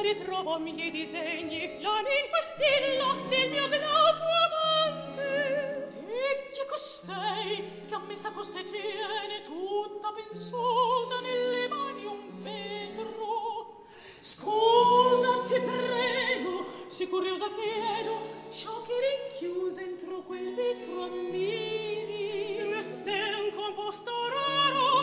ritrovo miei disegni, la ninfa stilla del mio glauco amante. E chi è costei che a me s'accosta tiene tutta pensosa nelle mani un vetro? Scusa, ti prego, si curiosa chiedo, ciò che rinchiusa entro quel vetro ammiri. Reste un composto raro